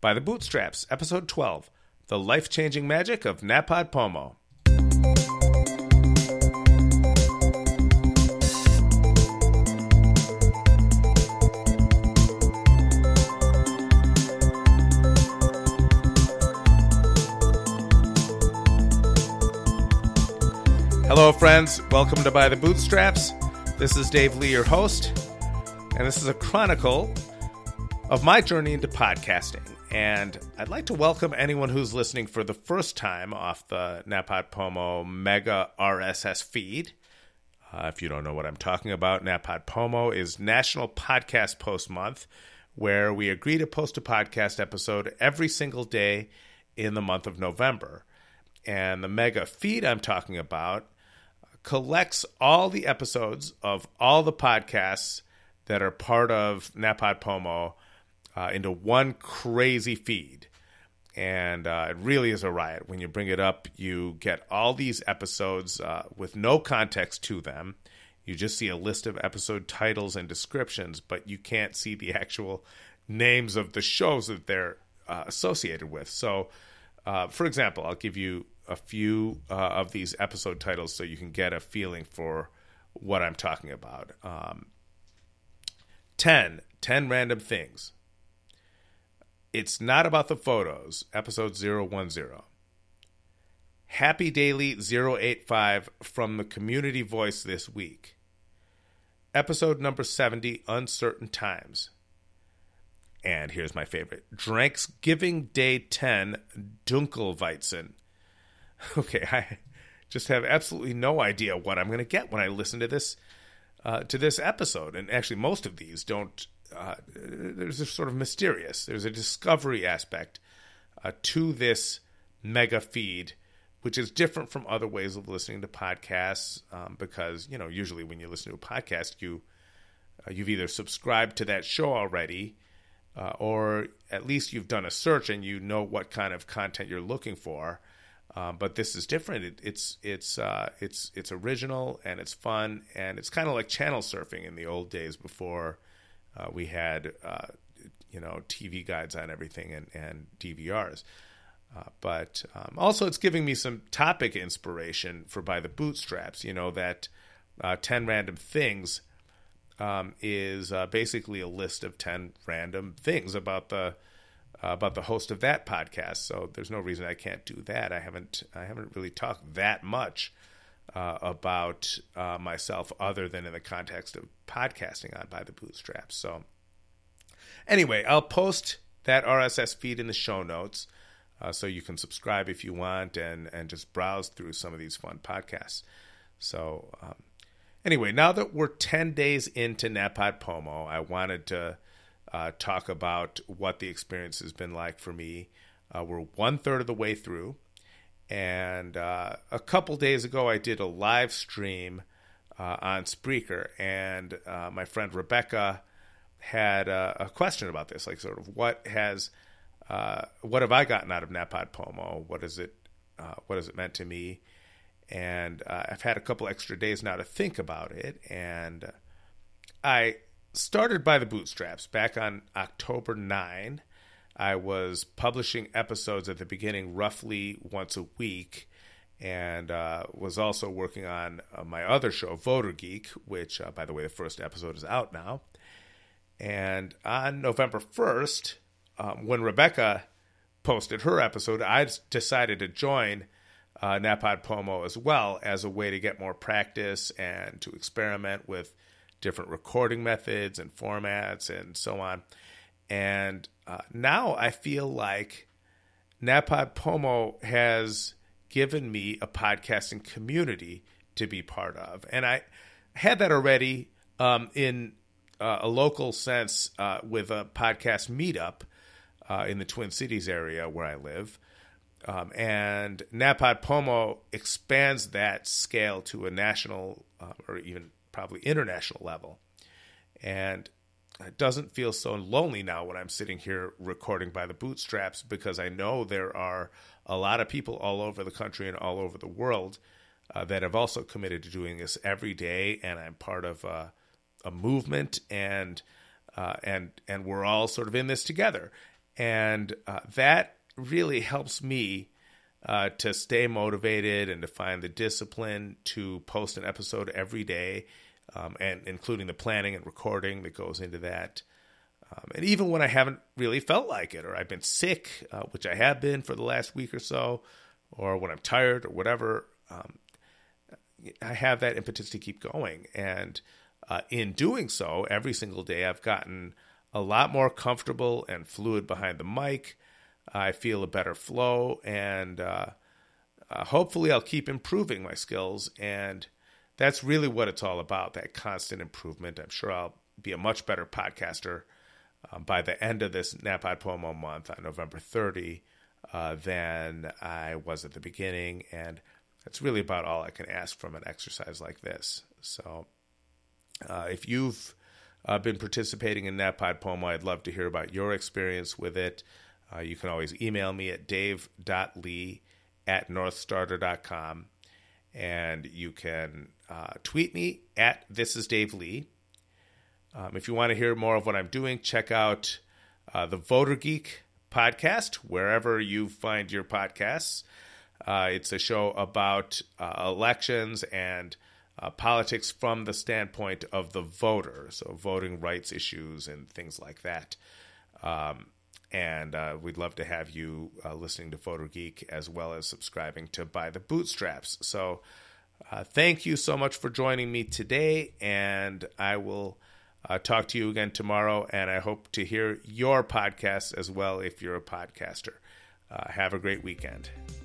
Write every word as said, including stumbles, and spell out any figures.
By the Bootstraps, Episode twelve, The Life-Changing Magic of NaPodPoMo. Hello, friends. Welcome to By the Bootstraps. This is Dave Lee, your host, and this is a chronicle of my journey into podcasting. And I'd like to welcome anyone who's listening for the first time off the NaPodPoMo Mega R S S feed. Uh, if you don't know what I'm talking about, NaPodPoMo is National Podcast Post Month, where we agree to post a podcast episode every single day in the month of November. And the Mega feed I'm talking about collects all the episodes of all the podcasts that are part of NaPodPoMo uh, into one crazy feed. And uh, it really is a riot. When you bring it up, you get all these episodes uh, with no context to them. You just see a list of episode titles and descriptions, but you can't see the actual names of the shows that they're uh, associated with. So, uh, for example, I'll give you a few uh, of these episode titles so you can get a feeling for what I'm talking about. Um, ten, ten Random Things. It's Not About the Photos, episode zero one zero. Happy Daily zero eight five from the Community Voice this week. Episode number seventy, Uncertain Times. And here's my favorite. Dranksgiving Day ten, Dunkelweizen. Okay, I just have absolutely no idea what I'm going to get when I listen to this uh, to this episode. And actually, most of these don't. Uh, there's a sort of mysterious. There's a discovery aspect uh, to this mega feed, which is different from other ways of listening to podcasts. Um, because you know, usually when you listen to a podcast, you uh, you've either subscribed to that show already, uh, or at least you've done a search and you know what kind of content you're looking for. Uh, but this is different. It, it's it's uh, it's it's original and it's fun, and it's kind of like channel surfing in the old days before uh, we had uh, you know T V guides on everything and, and D V Rs. Uh, but um, also, it's giving me some topic inspiration for By the Bootstraps. You know that uh, ten Random Things um, is uh, basically a list of ten random things about the. Uh, about the host of that podcast, so there's no reason I can't do that. I haven't I haven't really talked that much uh, about uh, myself other than in the context of podcasting on By the Bootstraps. So anyway, I'll post that R S S feed in the show notes uh, so you can subscribe if you want and, and just browse through some of these fun podcasts. So um, anyway, now that we're ten days into NaPodPoMo, I wanted to Uh, talk about what the experience has been like for me. Uh, we're one third of the way through, and uh, a couple days ago I did a live stream uh, on Spreaker, and uh, my friend Rebecca had a, a question about this, like sort of what has uh, what have I gotten out of NaPodPoMo? What is it? Uh, what has it meant to me? And uh, I've had a couple extra days now to think about it, and I started By the Bootstraps back on October ninth. I was publishing episodes at the beginning roughly once a week, and uh, was also working on uh, my other show, Voter Geek, which, uh, by the way, the first episode is out now. And on November first, um, when Rebecca posted her episode, I decided to join uh, NaPodPoMo as well as a way to get more practice and to experiment with different recording methods and formats and so on. And uh, now I feel like NaPodPoMo has given me a podcasting community to be part of. And I had that already um, in uh, a local sense uh, with a podcast meetup uh, in the Twin Cities area where I live. Um, and NaPodPoMo expands that scale to a national uh, or even probably international level. And it doesn't feel so lonely now when I'm sitting here recording By the Bootstraps, because I know there are a lot of people all over the country and all over the world uh, that have also committed to doing this every day, and I'm part of a, a movement, and uh, and and we're all sort of in this together. And uh, that really helps me uh, to stay motivated and to find the discipline to post an episode every day, um, and including the planning and recording that goes into that. Um, and even when I haven't really felt like it, or I've been sick, uh, which I have been for the last week or so, or when I'm tired or whatever, um, I have that impetus to keep going. And uh, in doing so, every single day, I've gotten a lot more comfortable and fluid behind the mic. I feel a better flow, and uh, uh, hopefully I'll keep improving my skills. And that's really what it's all about, that constant improvement. I'm sure I'll be a much better podcaster um, by the end of this NaPodPoMo month on November thirtieth uh, than I was at the beginning. And that's really about all I can ask from an exercise like this. So uh, if you've uh, been participating in NaPodPoMo, I'd love to hear about your experience with it. Uh, you can always email me at dave dot lee at northstarter dot com. And you can uh, tweet me at This Is Dave Lee. Um, if you want to hear more of what I'm doing, check out uh, the Voter Geek podcast, wherever you find your podcasts. Uh, it's a show about uh, elections and uh, politics from the standpoint of the voter, so voting rights issues and things like that. Um, and uh, we'd love to have you uh, listening to Voter Geek as well as subscribing to By the Bootstraps. So uh, thank you so much for joining me today, and I will uh, talk to you again tomorrow, and I hope to hear your podcast as well if you're a podcaster. Uh, have a great weekend.